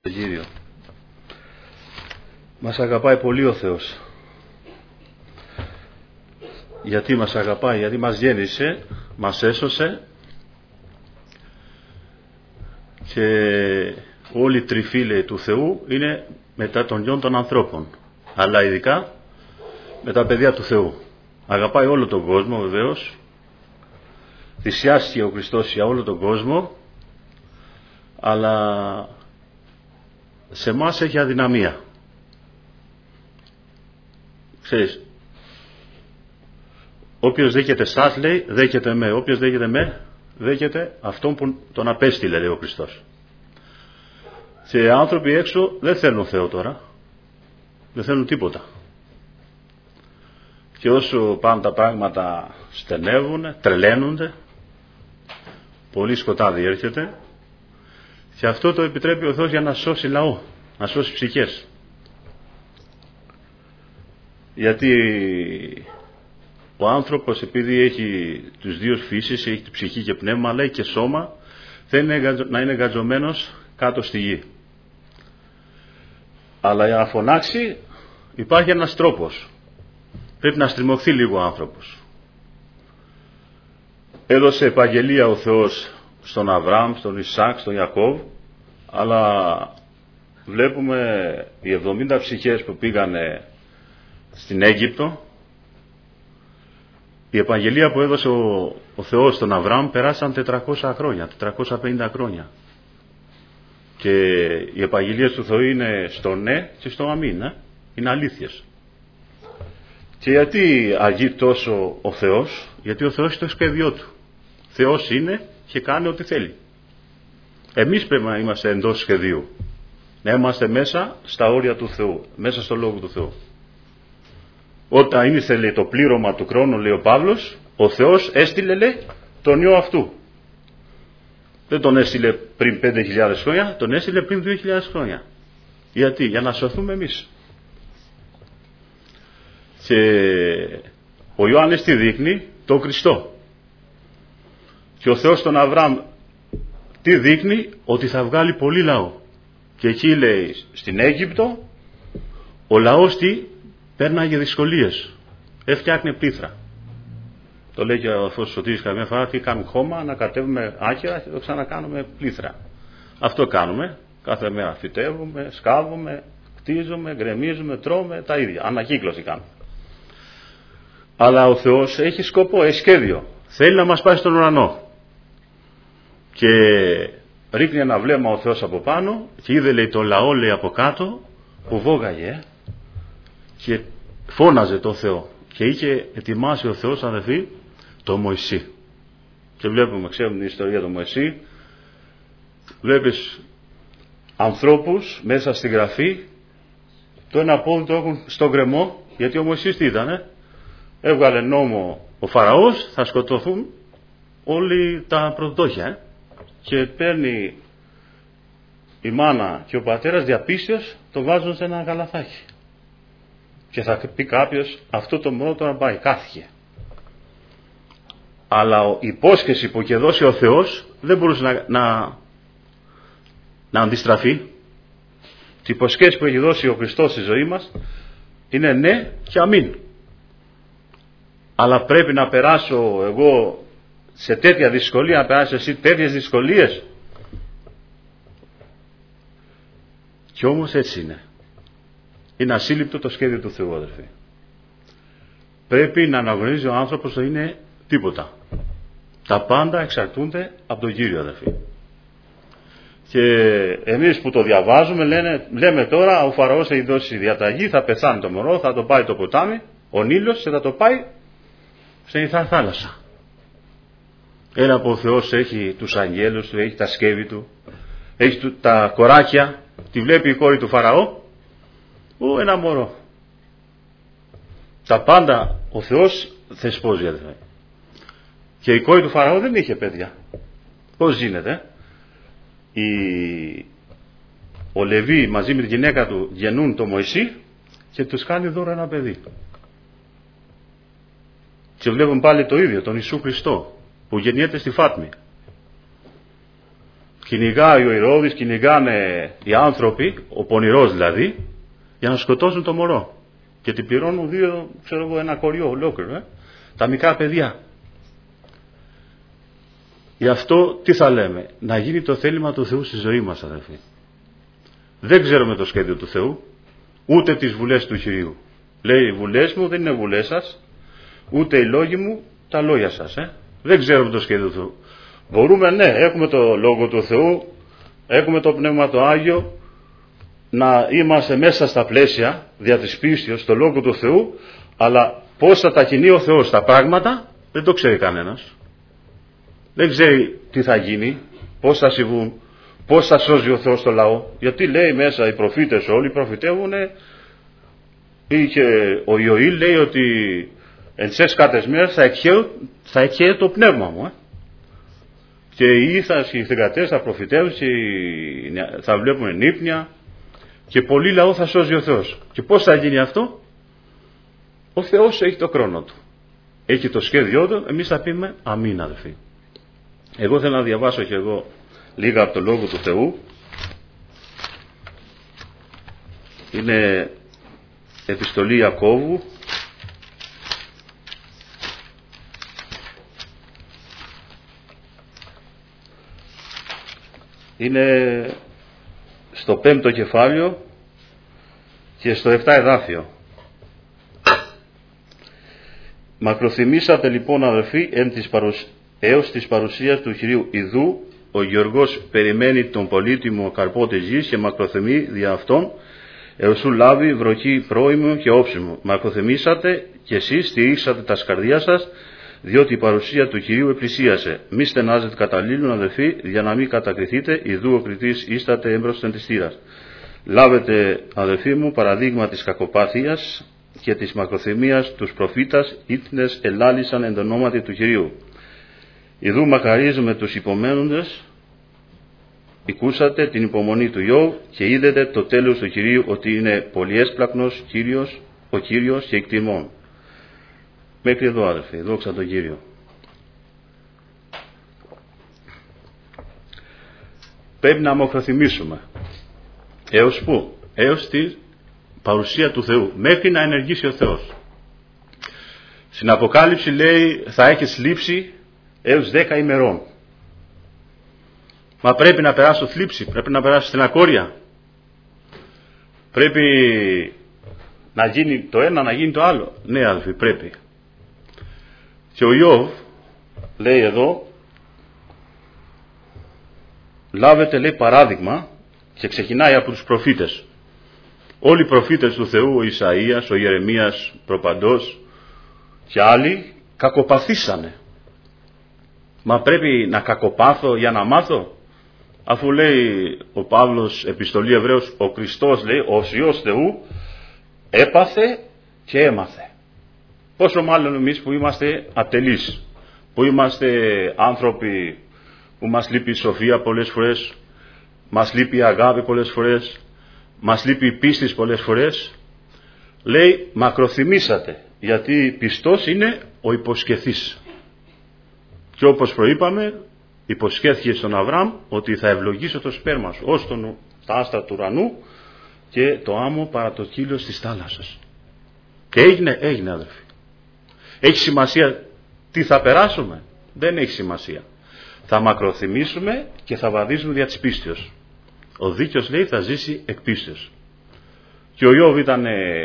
Κύριε, μας αγαπάει πολύ ο Θεός. Γιατί μας αγαπάει? Γιατί μας γέννησε, μας έσωσε και όλη η τρυφή, λέει, του Θεού είναι μετά των γιών των ανθρώπων, αλλά ειδικά με τα παιδιά του Θεού. Αγαπάει όλο τον κόσμο, βεβαίως, θυσιάστηκε ο Χριστός για όλο τον κόσμο, αλλά σε εμάς έχει αδυναμία. Ξέρεις, όποιος δέχεται σας, λέει, δέχεται με. Όποιος δέχεται με, δέχεται αυτόν που τον απέστειλε, λέει ο Χριστός. Και άνθρωποι έξω δεν θέλουν Θεό τώρα. Δεν θέλουν τίποτα. Και όσο πάνε τα πράγματα στενεύουν, τρελαίνονται, πολύ σκοτάδι έρχεται, και αυτό το επιτρέπει ο Θεός για να σώσει λαό, να σώσει ψυχές. Γιατί ο άνθρωπος, επειδή έχει τους δύο φύσεις, έχει ψυχή και πνεύμα, αλλά έχει και σώμα, θέλει να είναι εγκατζωμένος κάτω στη γη. Αλλά για να φωνάξει υπάρχει ένας τρόπος. Πρέπει να στριμωχθεί λίγο ο άνθρωπος. Έδωσε επαγγελία ο Θεός στον Αβραάμ, στον Ισαάκ, στον Ιακώβ, αλλά βλέπουμε οι 70 ψυχές που πήγανε στην Αίγυπτο, η επαγγελία που έδωσε ο Θεός στον Αβραάμ περάσαν 400 χρόνια, 450 χρόνια. Και οι επαγγελίες του Θεού είναι στο ναι και στο αμήν, είναι αλήθειες. Και γιατί αργεί τόσο ο Θεός? Γιατί ο Θεός είναι το σχέδιό του. Θεός είναι και κάνει ό,τι θέλει. Εμείς πρέπει να είμαστε εντός σχεδίου. Να είμαστε μέσα στα όρια του Θεού, μέσα στο Λόγο του Θεού. Όταν ήρθε, λέει, το πλήρωμα του χρόνου, λέει ο Παύλος, ο Θεός έστειλε, λέει, τον Υιό αυτού. Δεν τον έστειλε πριν 5.000 χρόνια, τον έστειλε πριν 2.000 χρόνια. Γιατί? Για να σωθούμε εμείς. Και ο Ιωάννης τι δείχνει? Το Χριστό. Και ο Θεός τον Αβραάμ τι δείχνει? Ότι θα βγάλει πολύ λαό. Και εκεί, λέει, στην Αίγυπτο ο λαός τι? Πέρναγε δυσκολίες. Έφτιαχνε πλήθρα. Το λέει και ο Φως Σωτήρης καμιά φορά, τι κάνουμε χώμα, να κατέβουμε άκυρα και το ξανακάνουμε πλήθρα. Αυτό κάνουμε. Κάθε μέρα φυτεύουμε, σκάβουμε, κτίζουμε, γκρεμίζουμε, τρώμε, τα ίδια. Ανακύκλωση κάνουμε. Αλλά ο Θεός έχει σκοπό, έχει σχέδιο. Θέλει να μας πάει στον ουρανό. Και ρίχνει ένα βλέμμα ο Θεός από πάνω και είδε, λέει, το λαό, λέει, από κάτω που βόγαγε και φώναζε το Θεό. Και είχε ετοιμάσει ο Θεός, αδελφοί, το Μωυσή. Και βλέπουμε, ξέρουμε την ιστορία του Μωυσή. Βλέπεις ανθρώπους μέσα στη Γραφή, το ένα πόδι το έχουν στον γκρεμό, γιατί ο Μωυσής τι ήτανε? Έβγαλε νόμο ο Φαραώς, θα σκοτωθούν όλοι τα πρωτοτόχια. Και παίρνει η μάνα και ο πατέρας διαπίστεως, το βάζουν σε ένα καλαθάκι. Και θα πει κάποιος, αυτό το μωρό τώρα πάει, κάθηκε. Αλλά η υπόσχεση που είχε δώσει ο Θεός δεν μπορούσε να αντιστραφεί. Η υπόσχεση που έχει δώσει ο Χριστός στη ζωή μας είναι ναι και αμήν. Αλλά πρέπει να περάσω εγώ σε τέτοια δυσκολία, να περάσεις εσύ τέτοιες δυσκολίες? Και όμως έτσι είναι. Είναι ασύλληπτο το σχέδιο του Θεού, αδελφοί. Πρέπει να αναγνωρίζει ο άνθρωπος ότι είναι τίποτα. Τα πάντα εξαρτούνται από τον Κύριο, αδελφοί. Και εμείς που το διαβάζουμε λέμε τώρα, ο Φαραώς έχει δώσει διαταγή, θα πεθάνει το μωρό, θα το πάει το ποτάμι, ο Νείλος, και θα το πάει στην Ιθά θάλασσα. Ένα που ο Θεός έχει τους αγγέλους του, έχει τα σκεύη του, έχει τα κοράκια, τη βλέπει η κόρη του Φαραώ, ένα μωρό. Τα πάντα ο Θεός θεσπόζει, αδελφέ. Και η κόρη του Φαραώ δεν είχε παιδιά. Πώς γίνεται? Ο Λεβί μαζί με τη γυναίκα του γεννούν το Μωυσή και τους κάνει δώρο ένα παιδί. Και βλέπουν πάλι το ίδιο, τον Ιησού Χριστό, που γεννιέται στη Φάτμη. κυνηγάει ο Ηρώδης, κυνηγάνε οι άνθρωποι, ο πονηρός δηλαδή, για να σκοτώσουν το μωρό. Και την πληρώνουν ένα κοριό ολόκληρο, τα μικρά παιδιά. Γι' αυτό τι θα λέμε, να γίνει το θέλημα του Θεού στη ζωή μας, αδελφοί. Δεν ξέρουμε το σχέδιο του Θεού, ούτε τις βουλές του Κυρίου. Λέει, οι βουλές μου δεν είναι βουλές σας, ούτε οι λόγοι μου τα λόγια σας. Δεν ξέρουμε το σχέδιο του Θεού. Μπορούμε, ναι, έχουμε το Λόγο του Θεού, έχουμε το Πνεύμα το Άγιο, να είμαστε μέσα στα πλαίσια δια της πίστεως στο Λόγο του Θεού, αλλά πώς θα τα κινεί ο Θεός τα πράγματα δεν το ξέρει κανένας. Δεν ξέρει τι θα γίνει, πώς θα συμβούν, πώς θα σώζει ο Θεός το λαό. Γιατί λέει μέσα οι προφήτες όλοι προφητεύουν, ή και ο Ιωήλ λέει ότι εν τις έσκατες μέρες θα εκχέει το πνεύμα μου. Και οι ήθας και οι θυγατές θα προφητεύουν και θα βλέπουν νύπνια και πολύ λαό θα σώζει ο Θεός. Και πώς θα γίνει αυτό? Ο Θεός έχει το χρόνο του, έχει το σχέδιό του, εμείς θα πούμε αμήν, αδελφοί. Εγώ θέλω να διαβάσω και εγώ λίγα από το Λόγο του Θεού. Είναι επιστολή Ιακώβου, είναι στο 5ο κεφάλαιο και στο 7 εδάφιο. Μακροθυμήσατε λοιπόν, αδελφοί, έως της παρουσίας του Κυρίου Ιδού, ο Γεωργός περιμένει τον πολύτιμο καρπό της γης και μακροθυμεί δια αυτόν, έως σου λάβει βροχή πρώιμο και όψιμο. Μακροθυμήσατε και εσείς στηρίξατε τα σκαρδιά σας, διότι η παρουσία του Κυρίου επλησίασε. Μη στενάζετε καταλήλων, αδελφοί, για να μην κατακριθείτε, ιδού ο κριτής ίσταται έμπροσθεν της θύρας. Λάβετε, αδελφοί μου, παραδείγμα της κακοπάθειας και της μακροθυμίας τους προφήτας, ήτνες ελάλησαν εν το ονόματι του Κυρίου. Ιδού μακαρίζουμε τους υπομένοντες, οικούσατε την υπομονή του Ιώβ και είδετε το τέλος του Κυρίου, ότι είναι πολυέσπλακνος ο Κύριος και εκτιμών. Μέχρι εδώ, αδελφοί, δόξα τον Κύριο. Πρέπει να μακροθυμήσουμε. Έως πού? Έως τη παρουσία του Θεού, μέχρι να ενεργήσει ο Θεός. Στην Αποκάλυψη λέει θα έχεις λήψη έως 10 ημερών. Μα πρέπει να περάσω θλίψη, πρέπει να περάσω στεναχώρια. Πρέπει να γίνει το ένα, να γίνει το άλλο. Ναι, αδελφοί, πρέπει. Και ο Ιώβ λέει εδώ, λάβετε, λέει, παράδειγμα, και ξεκινάει από τους προφήτες. Όλοι οι προφήτες του Θεού, ο Ισαΐας, ο Ιερεμίας, προπαντός και άλλοι, κακοπαθήσανε. Μα πρέπει να κακοπάθω για να μάθω? Αφού λέει ο Παύλος, επιστολή Εβραίους, ο Χριστός, λέει, ο Υιός Θεού έπαθε και έμαθε. Πόσο μάλλον εμείς που είμαστε ατελείς, που είμαστε άνθρωποι που μας λείπει η σοφία πολλές φορές, μας λείπει η αγάπη πολλές φορές, μας λείπει η πίστη πολλές φορές. Λέει μακροθυμήσατε, γιατί πιστός είναι ο υποσχεθής. Και όπως προείπαμε, υποσχέθηκε στον Αβραάμ ότι θα ευλογήσω το σπέρμα σου ως τα άστρα του ουρανού και το άμμο παρά το κύλος της θάλασσας. Και έγινε, αδελφοί. Έχει σημασία τι θα περάσουμε? Δεν έχει σημασία. Θα μακροθυμήσουμε και θα βαδίζουμε δια της πίστεως. Ο δίκαιος, λέει, θα ζήσει εκ πίστεως. Και ο Ιώβ ήταν,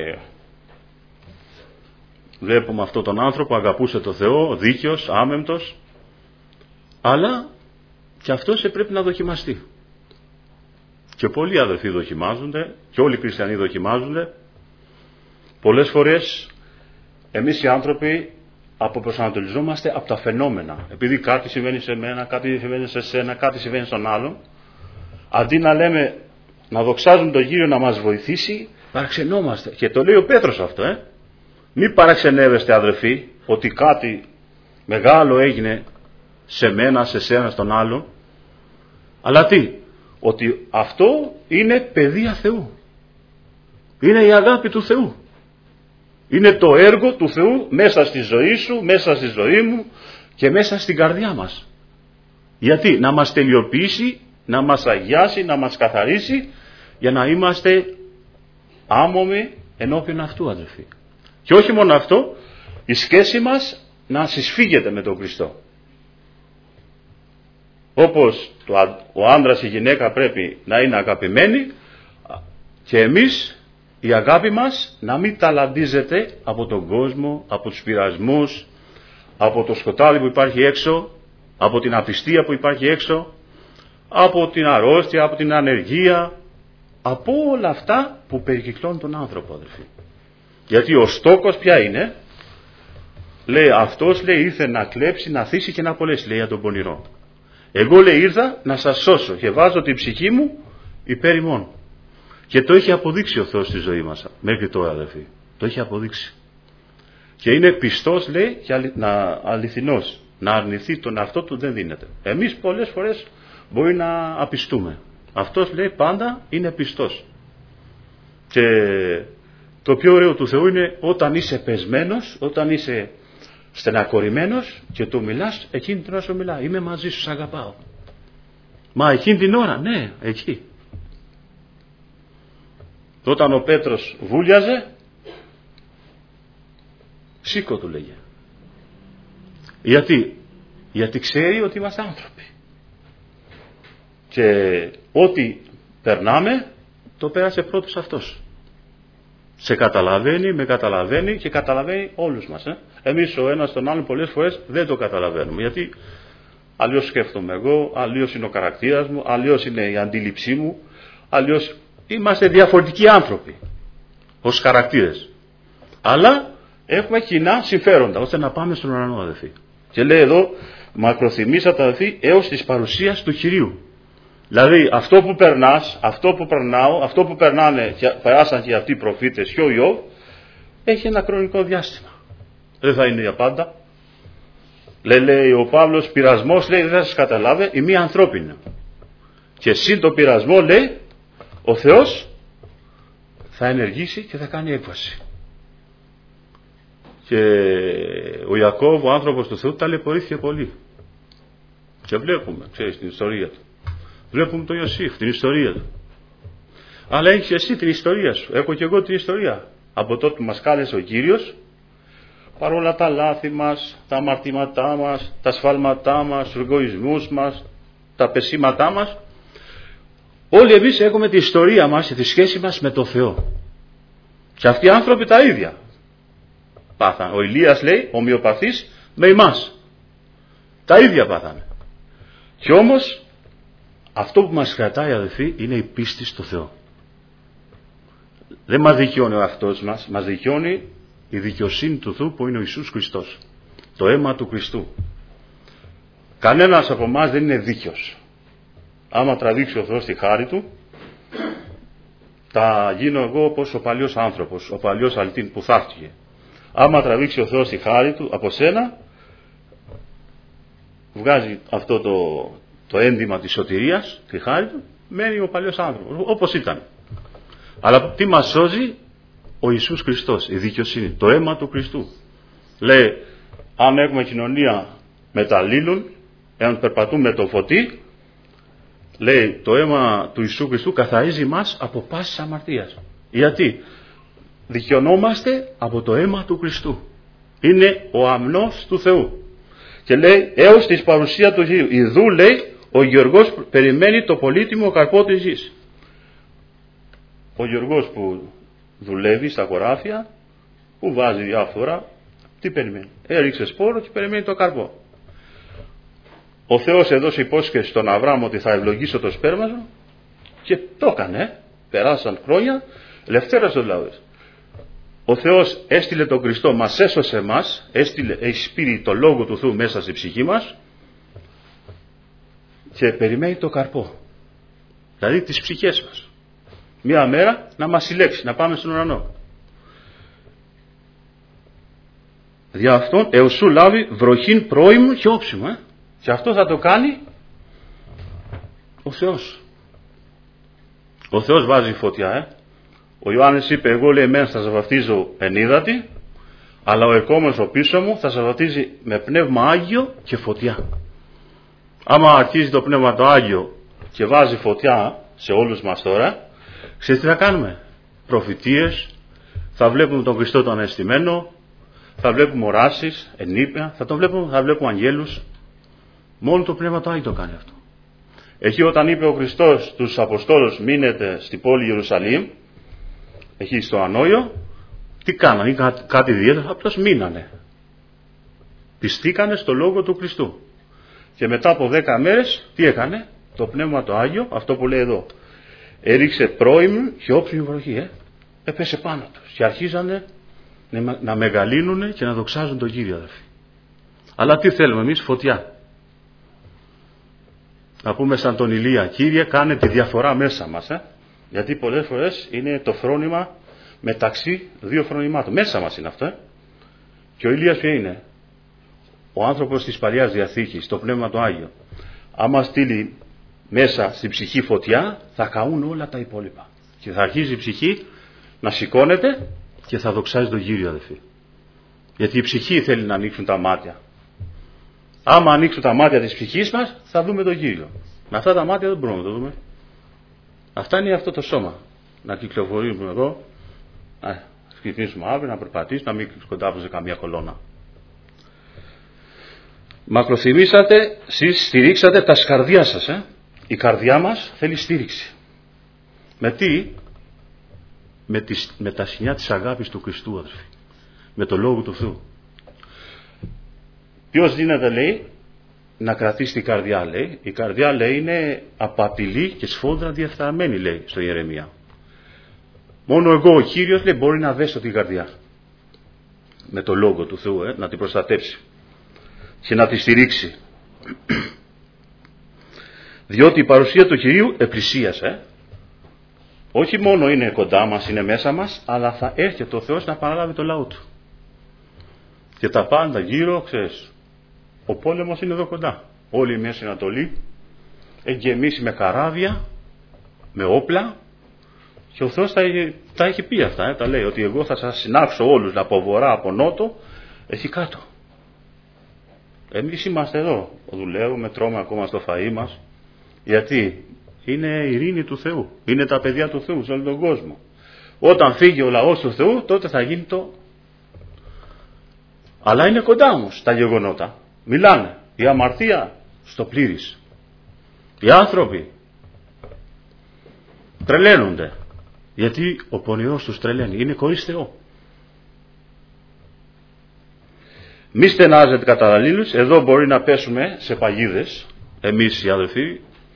βλέπουμε αυτόν τον άνθρωπο, αγαπούσε το Θεό, δίκαιος, άμεμπτος, αλλά και αυτός πρέπει να δοκιμαστεί. Και πολλοί αδελφοί δοκιμάζονται, και όλοι οι χριστιανοί δοκιμάζονται. Πολλές φορές εμείς οι άνθρωποι αποπροσανατολιζόμαστε από τα φαινόμενα. Επειδή κάτι συμβαίνει σε μένα, κάτι συμβαίνει σε σένα, κάτι συμβαίνει στον άλλον, αντί να λέμε, να δοξάζουμε τον Κύριο να μας βοηθήσει, παραξενόμαστε. Και το λέει ο Πέτρος αυτό, Μην παραξενεύεστε, αδελφοί, ότι κάτι μεγάλο έγινε σε μένα, σε σένα, στον άλλον. Αλλά τι? Ότι αυτό είναι παιδεία Θεού. Είναι η αγάπη του Θεού. Είναι το έργο του Θεού μέσα στη ζωή σου, μέσα στη ζωή μου και μέσα στην καρδιά μας. Γιατί? Να μας τελειοποιήσει, να μας αγιάσει, να μας καθαρίσει, για να είμαστε άμωμοι ενώπιον αυτού, αδελφοί. Και όχι μόνο αυτό, η σχέση μας να συσφίγεται με τον Χριστό. Όπως ο άντρας, η γυναίκα πρέπει να είναι αγαπημένοι, και εμείς η αγάπη μας να μην ταλαντίζεται από τον κόσμο, από τους πειρασμούς, από το σκοτάδι που υπάρχει έξω, από την απιστία που υπάρχει έξω, από την αρρώστια, από την ανεργία, από όλα αυτά που περικυκλώνουν τον άνθρωπο, αδελφοί. Γιατί ο στόχος ποια είναι? Λέει αυτός, λέει, ήρθε να κλέψει, να θύσει και να απολέσει, λέει, για τον πονηρό. Εγώ, λέει, ήρθα να σας σώσω και βάζω την ψυχή μου υπέρ ημών. Και το έχει αποδείξει ο Θεός στη ζωή μας μέχρι τώρα, αδελφοί. Το έχει αποδείξει. Και είναι πιστός, λέει, και αληθινός. Να αρνηθεί τον εαυτό του δεν δίνεται. Εμείς πολλές φορές μπορεί να απιστούμε. Αυτός, λέει, πάντα είναι πιστός. Και το πιο ωραίο του Θεού είναι όταν είσαι πεσμένος, όταν είσαι στενακορημένος και του μιλάς, εκείνη την ώρα σου μιλά. Είμαι μαζί σου, σ' αγαπάω. Μα εκείνη την ώρα, ναι, εκεί. Όταν ο Πέτρος βούλιαζε, σήκω, του λέγε. Γιατί ξέρει ότι είμαστε άνθρωποι. Και ό,τι περνάμε, το πέρασε πρώτος αυτός. Σε καταλαβαίνει, με καταλαβαίνει και καταλαβαίνει όλους μας. Εμείς ο ένας τον άλλον πολλές φορές δεν το καταλαβαίνουμε. Γιατί αλλιώς σκέφτομαι εγώ, αλλιώς είναι ο χαρακτήρας μου, αλλιώς είναι η αντίληψή μου, αλλιώς είμαστε διαφορετικοί άνθρωποι ως χαρακτήρες. Αλλά έχουμε κοινά συμφέροντα ώστε να πάμε στον ουρανό, αδελφοί. Και λέει εδώ, μακροθυμήσατε, αδελφοί, έως της παρουσίας του Κυρίου. Δηλαδή αυτό που περνάς, αυτό που περνάω, αυτό που περάσαν και αυτοί οι προφήτες και ο Ιώβ, έχει ένα χρονικό διάστημα. Δεν θα είναι για πάντα. Λέει ο Παύλος, πειρασμός, λέει, δεν θα σας καταλάβει, η μία ανθρώπινη. Και συν το πειρασμό, λέει, ο Θεός θα ενεργήσει και θα κάνει έκβαση. Και ο Ιακώβ, ο άνθρωπος του Θεού, ταλαιπωρήθηκε πολύ. Και βλέπουμε, ξέρεις, την ιστορία του. Βλέπουμε τον Ιωσήφ, την ιστορία του. Αλλά έχεις εσύ την ιστορία σου. Έχω και εγώ την ιστορία. Από τότε που μας κάλεσε ο Κύριος, παρόλα τα λάθη μας, τα αμαρτήματά μας, τα σφάλματά μας, τους εγωισμούς μας, τα πεσήματά μας, όλοι εμείς έχουμε την ιστορία μας και τη σχέση μας με τον Θεό. Και αυτοί οι άνθρωποι τα ίδια πάθαν. Ο Ηλίας λέει, ομοιοπαθής με εμάς. Τα ίδια πάθανε. Και όμως αυτό που μας κρατάει, αδελφοί, είναι η πίστη στο Θεό. Δεν μας δικαιώνει ο εαυτός μας, μας δικαιώνει η δικαιοσύνη του Θεού που είναι ο Ιησούς Χριστός. Το αίμα του Χριστού. Κανένας από εμάς δεν είναι δίκαιος. Άμα τραβήξει ο Θεός τη χάρη του, θα γίνω εγώ όπως ο παλιός άνθρωπος, ο παλιός αλτίν που θαύτηκε. Άμα τραβήξει ο Θεός τη χάρη του από σένα, βγάζει αυτό το ένδυμα της σωτηρίας, τη χάρη του, μένει ο παλιός άνθρωπος, όπως ήταν. Αλλά τι μας σώζει? Ο Ιησούς Χριστός, η δικαιοσύνη, το αίμα του Χριστού. Λέει, αν έχουμε κοινωνία με τα λίλουν, εάν περπατούμε με το φωτί, λέει, το αίμα του Ιησού Χριστού καθαρίζει μας από πάσης αμαρτίας. Γιατί? Δικαιωνόμαστε από το αίμα του Χριστού. Είναι ο αμνός του Θεού. Και λέει, έως της παρουσία του Κυρίου. Ιδού, λέει, ο Γεωργός περιμένει το πολύτιμο καρπό της γης. Ο Γεωργός που δουλεύει στα χωράφια, που βάζει διάφορα, τι περιμένει? Έριξε σπόρο και περιμένει το καρπό. Ο Θεός έδωσε υπόσχεση στον Αβραάμ ότι θα ευλογήσω το σπέρμα σου και το έκανε. Περάσαν χρόνια, ελευθέρωσε ο λαός. Ο Θεός έστειλε τον Χριστό, μας έσωσε εμάς, έχει πήρει το λόγο του Θεού μέσα στη ψυχή μας και περιμένει το καρπό. Δηλαδή τις ψυχές μας. Μία μέρα να μας συλλέξει, να πάμε στον ουρανό. Δια αυτόν έως σου λάβει βροχήν πρώιμου και όψιμου. Και αυτό θα το κάνει ο Θεός. Ο Θεός βάζει φωτιά. Ο Ιωάννης είπε, εγώ, λέει, εμένα θα σας βαφτίζω εν ύδατι, αλλά ο ερχόμενος ο πίσω μου θα σας βαφτίζει με πνεύμα Άγιο και φωτιά. Άμα αρχίζει το πνεύμα το Άγιο και βάζει φωτιά σε όλους μας τώρα, ξέρετε τι θα κάνουμε? Προφητείες, θα βλέπουμε τον Χριστό τον Αναισθημένο, θα βλέπουμε οράσεις, ενήπια, θα βλέπουμε αγγέλους. Μόνο το Πνεύμα το Άγιο το κάνει αυτό. Εκεί όταν είπε ο Χριστός στους Αποστόλους μείνετε στην πόλη Ιερουσαλήμ, εκεί στο Ανόιο, τι κάνανε? Κάτι ιδιαίτερο? Απλώς μείνανε. Πιστήκανε στο Λόγο του Χριστού. Και μετά από 10 μέρες τι έκανε? Το Πνεύμα το Άγιο, αυτό που λέει εδώ, έριξε πρώιμη και όψιμη βροχή. Έπεσε πάνω τους και αρχίζανε να μεγαλύνουνε και να δοξάζουν τον Κύριο, αδερφοί. Αλλά τι θέλουμε εμείς? Φωτιά. Να πούμε σαν τον Ηλία, Κύριε, κάνε τη διαφορά μέσα μας. Γιατί πολλές φορές είναι το φρόνημα μεταξύ δύο φρονημάτων. Μέσα μας είναι αυτό. Και ο Ηλίας ποιο είναι? Ο άνθρωπος της Παλαιάς Διαθήκης, το Πνεύμα το Άγιο. Άμα στείλει μέσα στην ψυχή φωτιά, θα καούν όλα τα υπόλοιπα. Και θα αρχίζει η ψυχή να σηκώνεται και θα δοξάζει τον Κύριο, αδελφοί. Γιατί η ψυχή θέλει να ανοίξουν τα μάτια. Άμα ανοίξουν τα μάτια της ψυχής μας, θα δούμε τον Κύριο. Με αυτά τα μάτια δεν μπορούμε να το δούμε. Αυτά είναι αυτό το σώμα. Να κυκλοφορήσουμε εδώ, να σκυπνήσουμε αύριο, να περπατήσουμε, να μην κοντάβουμε σε καμία κολόνα. Μακροθυμήσατε, εσείς στηρίξατε τα σκαρδιά σας. Η καρδιά μας θέλει στήριξη. Με τι? Με τα σκηνιά της αγάπης του Χριστού, αδελφοί. Με το Λόγο του Θεού. Ποιος δίνεται, λέει, να κρατήσει την καρδιά, λέει? Η καρδιά, λέει, είναι απατηλή και σφόδρα διεφθαρμένη, λέει στο Ιερεμία. Μόνο εγώ, ο Κύριος, λέει, μπορεί να δέσω την καρδιά. Με το Λόγο του Θεού, να την προστατεύσει και να τη στηρίξει. Διότι η παρουσία του Κυρίου επλησίασε. Όχι μόνο είναι κοντά μας, είναι μέσα μας, αλλά θα έρχεται ο Θεός να παραλάβει το λαό του. Και τα πάντα γύρω, ξέρεις, ο πόλεμος είναι εδώ κοντά. Όλη η Μέση Ανατολή έχει γεμίσει με καράβια, με όπλα, και ο Θεός τα έχει πει αυτά. Τα λέει ότι εγώ θα σας συνάξω όλους από βορρά, από νότο, εκεί κάτω. Εμείς είμαστε εδώ, δουλεύουμε, τρώμε ακόμα στο φαΐ μας. Γιατί είναι η ειρήνη του Θεού, είναι τα παιδιά του Θεού σε όλο τον κόσμο. Όταν φύγει ο λαός του Θεού, τότε θα γίνει το... Αλλά είναι κοντά όμως τα γεγονότα. Μιλάνε. Η αμαρτία στο πλήρης. Οι άνθρωποι τρελαίνονται. Γιατί ο πονηρός τους τρελαίνει. Είναι χωρίς Θεό. Μη στενάζετε κατά αλλήλους. Εδώ μπορεί να πέσουμε σε παγίδες. Εμείς οι αδελφοί.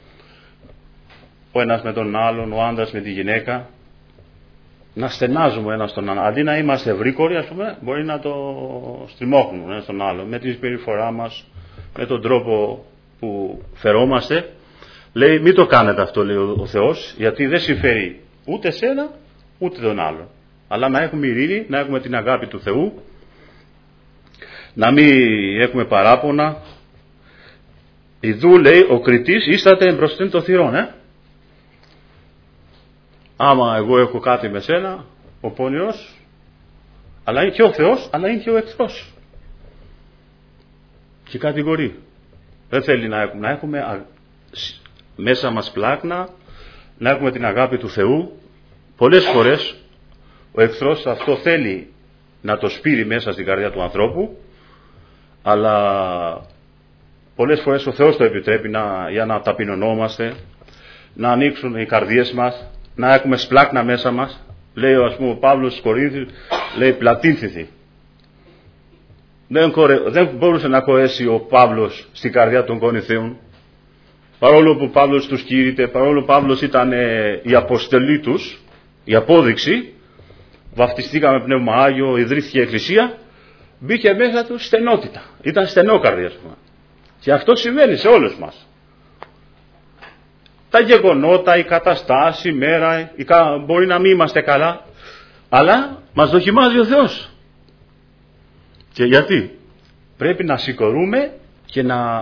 Ο ένας με τον άλλον, ο άντρας με τη γυναίκα. Να στενάζουμε ένας τον άλλον. Αντί να είμαστε ευρύκοροι, ας πούμε, μπορεί να το στριμώχνουμε ένας τον άλλον. Με τη συμπεριφορά μας, με τον τρόπο που φερόμαστε. Λέει, μην το κάνετε αυτό, λέει ο Θεός, γιατί δεν συμφέρει ούτε σένα, ούτε τον άλλον. Αλλά να έχουμε ειρήνη, να έχουμε την αγάπη του Θεού, να μην έχουμε παράπονα. Ιδού, λέει, ο κριτής ίσταται μπροστήν των θυρών, Άμα εγώ έχω κάτι με σένα, ο πόνηρος, αλλά είναι και ο Θεός, αλλά είναι και ο εχθρός. Και κατηγορεί. Δεν θέλει να έχουμε μέσα μας πλάκνα, να έχουμε την αγάπη του Θεού. Πολλές φορές ο εχθρός αυτό θέλει να το σπείρει μέσα στην καρδιά του ανθρώπου, αλλά πολλές φορές ο Θεός το επιτρέπει για να ταπεινωνόμαστε, να ανοίξουν οι καρδιές μας, να έχουμε σπλάκνα μέσα μας. Λέει ας πούμε ο Παύλος στους Κορίνθιους, λέει πλατύνθηθη. Δεν μπορούσε να κορέσει ο Παύλος στην καρδιά των Κορινθίων. Παρόλο που ο Παύλος τους κήρυτε, παρόλο που ο Παύλος ήταν η αποστολή τους, η απόδειξη, βαφτιστήκαμε Πνεύμα Άγιο, ιδρύθηκε η Εκκλησία, μπήκε μέσα του στενότητα. Ήταν στενόκαρδη, ας πούμε. Και αυτό συμβαίνει σε όλους μας. Τα γεγονότα, η καταστάση, η μέρα, μπορεί να μην είμαστε καλά, αλλά μας δοκιμάζει ο Θεός. Και γιατί? Πρέπει να σηκωρούμε και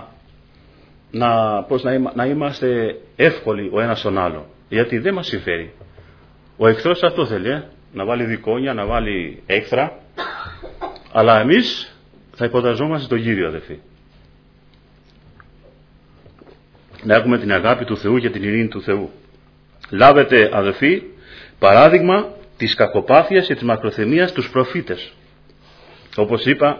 να είμαστε εύκολοι ο ένας στον άλλο. Γιατί δεν μας συμφέρει. Ο εχθρός αυτό θέλει, να βάλει δικόνια, να βάλει έχθρα, αλλά εμείς θα υποταζόμαστε τον Κύριο, αδελφοί. να έχουμε την αγάπη του Θεού και την ειρήνη του Θεού. Λάβετε, αδελφοί, παράδειγμα της κακοπάθειας και της μακροθυμίας τους προφήτες. Όπως είπα,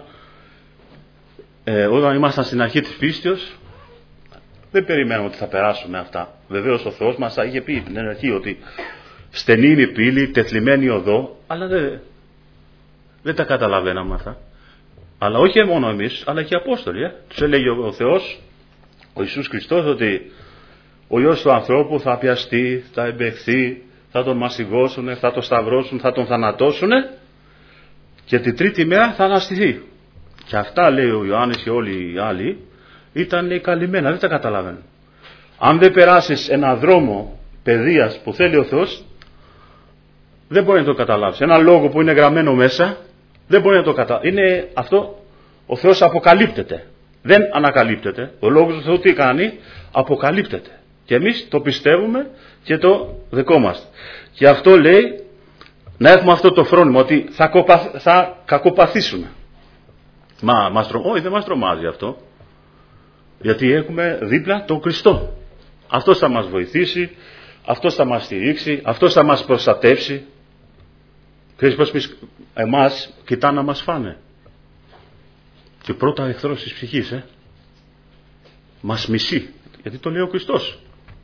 όταν ήμασταν στην αρχή της πίστεως, δεν περιμένουμε ότι θα περάσουμε αυτά. Βεβαίως ο Θεός μας είχε πει την αρχή ότι στενή είναι η πύλη, τεθλιμμένη η οδό, αλλά δεν τα καταλαβαίναμε αυτά. Αλλά όχι μόνο εμείς, αλλά και οι Απόστολοι. Τους έλεγε ο Θεός, ο Ιησούς Χριστός, ότι ο Υιός του ανθρώπου θα πιαστεί, θα εμπεχθεί, θα τον μαστιγώσουν, θα τον σταυρώσουν, θα τον θανατώσουν και την τρίτη μέρα θα αναστηθεί. Και αυτά, λέει ο Ιωάννης και όλοι οι άλλοι, ήταν καλυμμένα, δεν τα καταλαβαίνουν. Αν δεν περάσεις ένα δρόμο παιδείας που θέλει ο Θεός, δεν μπορεί να το καταλάβεις. Ένα λόγο που είναι γραμμένο μέσα, δεν μπορεί να το καταλάβεις. Είναι αυτό, ο Θεός αποκαλύπτεται. Δεν ανακαλύπτεται. Ο λόγος του Θεού τι κάνει? Αποκαλύπτεται. Και εμείς το πιστεύουμε και το δεκόμαστε. Και αυτό λέει να έχουμε αυτό το φρόνημα, ότι θα κακοπαθήσουμε. Όχι, δεν μας τρομάζει αυτό. Γιατί έχουμε δίπλα τον Χριστό. Αυτός θα μας βοηθήσει, αυτός θα μας στηρίξει, αυτός θα μας προστατεύσει. Ξέρεις πως εμάς κοιτάνε να μας φάνε. Και πρώτα εχθρός της ψυχής, μας μισεί. Γιατί το λέει ο Χριστός.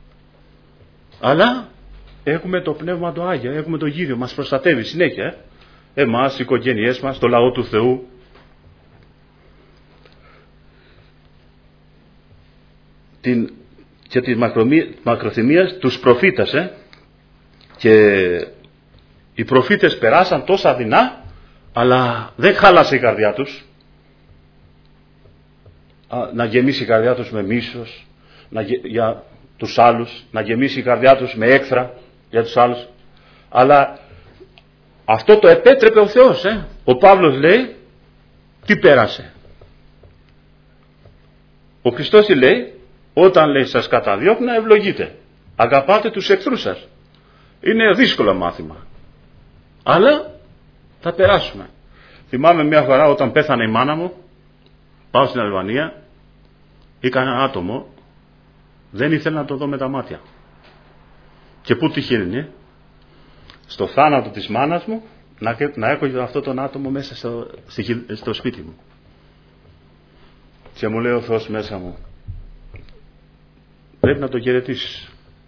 Αλλά έχουμε το Πνεύμα το Άγιο, έχουμε τον Κύριο, μας προστατεύει συνέχεια. Εμάς, οι οικογένειές μας, το λαό του Θεού. Και τη μακροθυμία τους προφήτες. Και οι προφήτες περάσαν τόσα δεινά, αλλά δεν χάλασε η καρδιά τους. Να γεμίσει η καρδιά τους με μίσος για τους άλλους, να γεμίσει η καρδιά τους με έκθρα για τους άλλους. Αλλά αυτό το επέτρεπε ο Θεός. Ο Παύλος λέει, τι πέρασε? Ο Χριστός τι λέει? Όταν λέει σας καταδιώκουν, να ευλογείτε. Αγαπάτε τους εχθρούς σας. Είναι δύσκολο μάθημα. Αλλά θα περάσουμε. Θυμάμαι μια φορά όταν πέθανε η μάνα μου, πάω στην Αλβανία, είχα ένα άτομο, δεν ήθελα να το δω με τα μάτια. Και πού τυχαίνει? Στο θάνατο της μάνας μου, να έχω αυτό τον άτομο μέσα στο σπίτι μου. Και μου λέει ο Θεός μέσα μου, πρέπει να το χαιρετήσεις.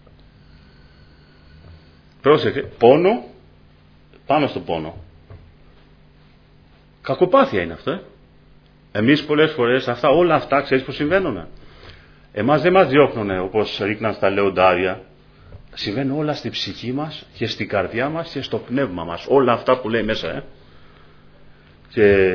Πρόσεχε, πόνο, πάνω στο πόνο. Κακοπάθεια είναι αυτό. Εμείς πολλές φορές όλα αυτά ξέρεις πως συμβαίνουν. Εμάς δεν μας διώχνουν όπως ρίχναν στα λεοντάρια. Συμβαίνουν όλα στη ψυχή μας και στην καρδιά μας και στο πνεύμα μας. Όλα αυτά που λέει μέσα. Και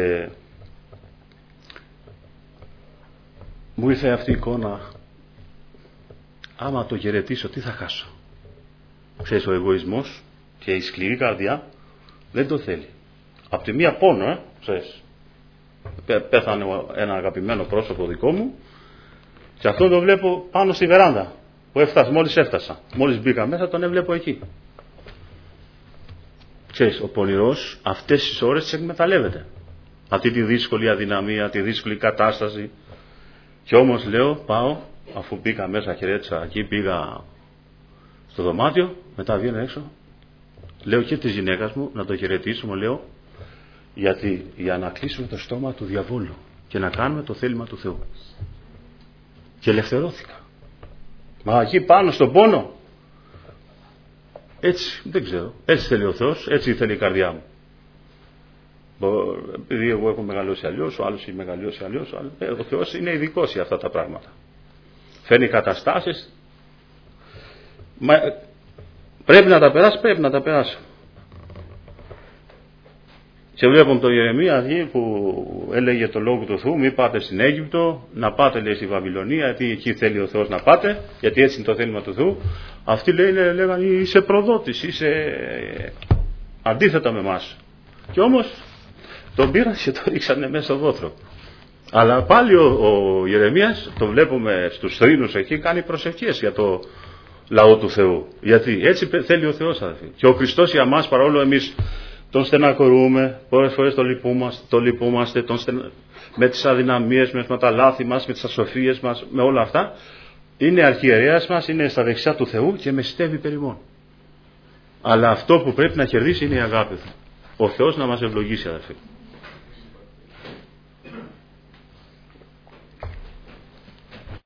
μου ήρθε αυτή η εικόνα. Άμα το χαιρετήσω, τι θα χάσω? Ξέρεις, ο εγωισμός και η σκληρή καρδιά δεν το θέλει. Απ' τη μία πόνο, ξέρεις. Πέθανε ένα αγαπημένο πρόσωπο δικό μου και αυτό το βλέπω πάνω στη βεράνδα που μόλις έφτασα. Μόλις μπήκα μέσα τον έβλεπω εκεί. Ξέρεις, ο πονηρός αυτές τις ώρες τις εκμεταλλεύεται. Αυτή τη δύσκολη αδυναμία, τη δύσκολη κατάσταση. Και όμως λέω, πάω, αφού μπήκα μέσα, χαιρέτησα εκεί, πήγα στο δωμάτιο, μετά βγαίνω έξω, λέω και της γυναίκας μου να το χαιρετήσουμε, λέω, για να κλείσουμε το στόμα του διαβόλου και να κάνουμε το θέλημα του Θεού. Και ελευθερώθηκα. Μα εκεί πάνω στον πόνο, έτσι, δεν ξέρω, έτσι θέλει ο Θεός, έτσι θέλει η καρδιά μου. Επειδή εγώ έχω μεγαλώσει αλλιώς, ο άλλος έχει μεγαλώσει αλλιώς, ο Θεός είναι ειδικός για αυτά τα πράγματα. Φέρνει καταστάσεις, πρέπει να τα περάσει, πρέπει να τα περάσει. Και βλέπουμε τον Ιερεμία που έλεγε το λόγο του Θεού, μην πάτε στην Αίγυπτο, να πάτε λέει στη Βαβυλωνία, γιατί εκεί θέλει ο Θεός να πάτε, γιατί έτσι είναι το θέλημα του Θεού. Αυτοί λέγανε είσαι προδότης, είσαι αντίθετα με εμάς. Και όμως τον πήραν και το ρίξανε μέσα στο βόθρο. Αλλά πάλι ο Ιερεμίας, το βλέπουμε στους θρήνους εκεί, κάνει προσευχές για το λαό του Θεού. Γιατί έτσι θέλει ο Θεός, αδελφοί. Και ο Χριστός για μας, παρόλο εμείς τον στεναχωρούμε, πολλές φορές το λυπούμαστε με τις αδυναμίες, με τα λάθη μας, με τις ασοφίες μας, με όλα αυτά, είναι αρχιερέας μας, είναι στα δεξιά του Θεού και μεστεύει περιμόν. Αλλά αυτό που πρέπει να κερδίσει είναι η αγάπη του. Ο Θεός να μας ευλογήσει, αδερφοί.